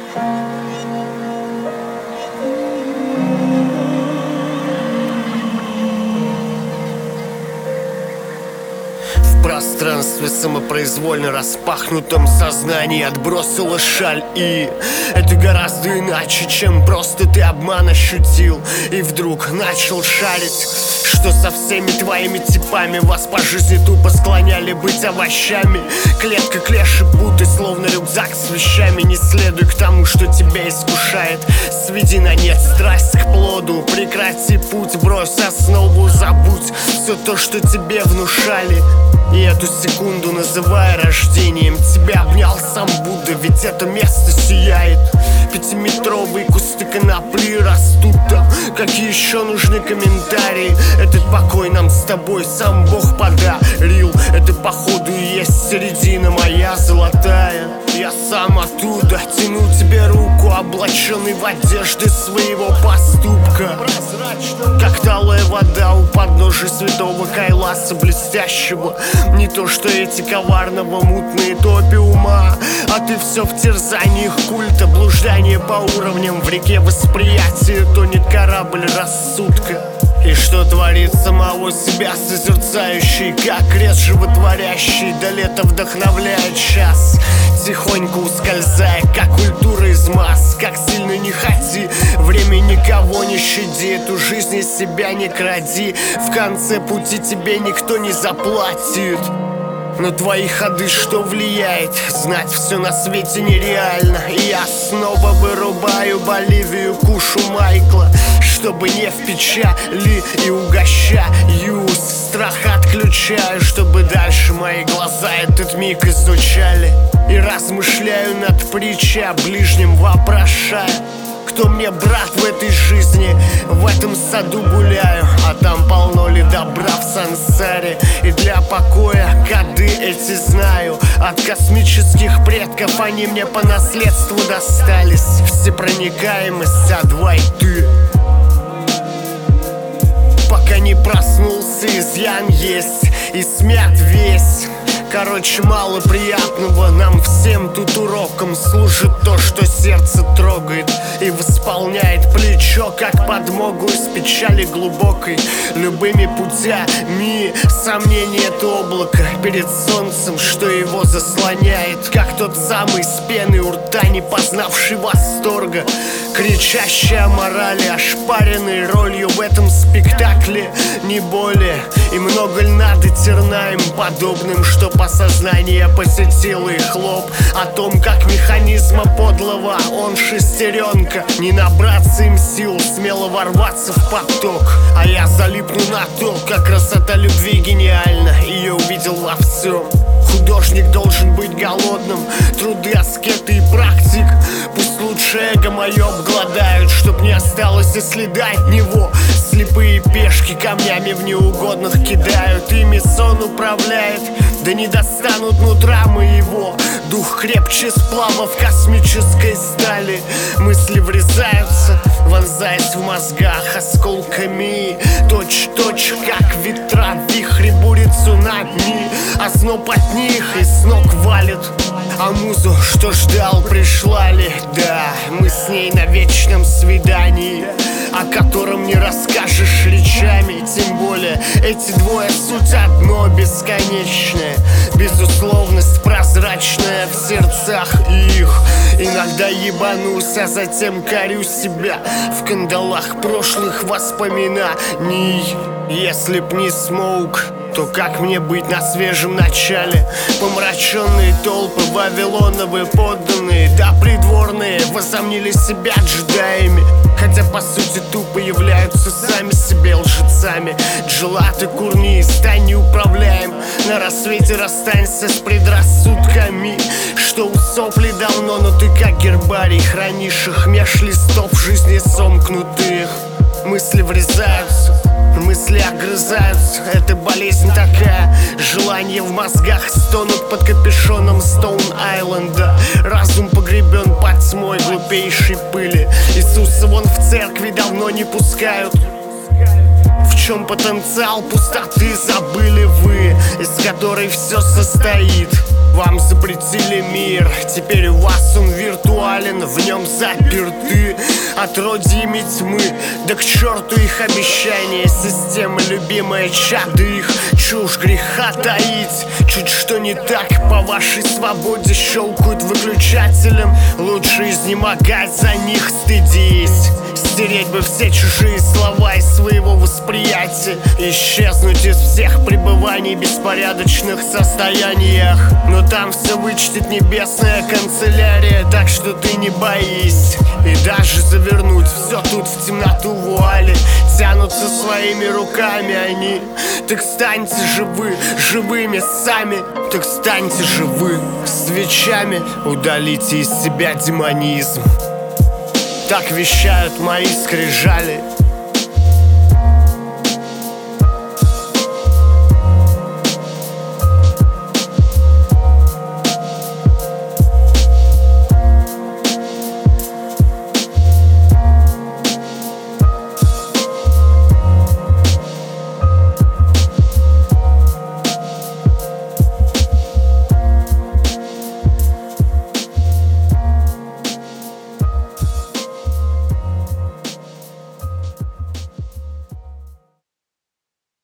В пространстве самопроизвольно распахнутом сознании отбросила шаль. И это гораздо иначе, чем просто ты обман ощутил и вдруг начал шарить, что со всеми твоими типами вас по жизни тупо склоняли быть овощами. Клетка, клеш и путы, словно рюкзак с вещами. Не следуй к тому, что тебя искушает. Сведи на нет страсть к плоду, прекрати путь, брось основу, забудь все то, что тебе внушали. И эту секунду называя рождением, тебя обнял сам Будда, ведь это место сияет. Пятиметровые кусты конопли растут там. Какие еще нужны комментарии? Этот покой нам с тобой сам Бог подарил. Это походу и есть середина моя золотая. Я сам оттуда тяну тебе руку, облаченный в одежды своего поступка. Как талая вода у подножия святого Кайласа блестящего. Не то что эти коварного мутные топи ума, а ты все в терзаниях культа. Блуждание по уровням в реке восприятия, тонет корабль рассудка. И что творит самого себя созерцающий, как крест животворящий, до лета вдохновляет час, тихонько ускользая, как культура из масс. Как сильно не хоти, время никого не щади, эту жизнь из себя не кради. В конце пути тебе никто не заплатит. На твои ходы что влияет? Знать все на свете нереально. И я снова вырубаю Боливию, кушу Майкла, чтобы не в печали, и угощаюсь. Страх отключаю, чтобы дальше мои глаза этот миг изучали. И размышляю над притчей о ближнем, вопрошая, кто мне брат в этой жизни. В этом саду гуляю, а там полно ли добра в сансаре. И для покоя коды эти знаю от космических предков, они мне по наследству достались. Всепроникаемость, А2 и ты. Пока не проснулся, изъян есть и смят весь. Короче, мало приятного, нам всем тут уроком служит то, что сердце трогает и восполняет плечо, как подмогу из печали глубокой. Любыми путями сомнение — это облако перед солнцем, что его заслоняет, как тот самый с пеной у рта, не познавший восторга, кричащий о морали, ошпаренный ролью в этом спектакле, не более. И много ль надо тернаем подобным, что по сознанию посетил их лоб о том, как механизма подлого он шестеренка. Не набраться им сил, смело ворваться в поток. А я залипну на то, как красота любви гениальна. Ее увидел во всем. Художник должен быть голодным, труды аскеты и практик. Пусть лучше эго мое обгладают, чтоб не осталось и следа от него. Слепые пешки камнями в неугодных кидают, ими сон управляет, да не достанут нутра моего. Дух крепче сплавов космической стали. Мысли врезаются, вонзаясь в мозгах осколками. Точь-точь, как ветра, вихри бурят цунами. Озноб от них и с ног валит. А музу, что ждал, пришла ли? Да, мы с ней на вечном свидании, о котором не расскажешь речами. Тем более эти двое суть одно бесконечное. Безусловность прозрачная в сердцах их. Иногда ебанусь, а затем корю себя в кандалах прошлых воспоминаний. Если б не смоук, то как мне быть на свежем начале? Помраченные толпы, вавилоновые подданные, да придворные возомнили себя джедаями, хотя по сути тупо являются сами себе лжецами. Джелаты, курни, стань неуправляем. На рассвете расстанься с предрассудками, что усопли давно, но ты как гербарий хранишь их меж листов жизни сомкнутых. Мысли врезаются, мысли огрызаются, это болезнь такая. Желания в мозгах стонут под капюшоном Стоун-Айленда. Разум погребен под тьмой глупейшей пыли. Иисуса вон в церкви давно не пускают. В чем потенциал пустоты забыли вы, из которой все состоит? Вам запретили мир, теперь у вас он виртуален, в нем заперты отродьями тьмы. Да к черту их обещания, системы любимая чадо их. Чушь греха таить, чуть что не так, по вашей свободе щелкают выключателем. Лучше изнемогать за них, стыдись. Стереть бы все чужие слова из своего восприятия, исчезнуть из всех пребываний в беспорядочных состояниях. Но там все вычтет небесная канцелярия, так что ты не боись. И даже завернуть все тут в темноту вуали тянутся своими руками они. Так станьте живы, живыми сами. Так станьте живы свечами, удалите из себя демонизм. Так вещают мои скрижали.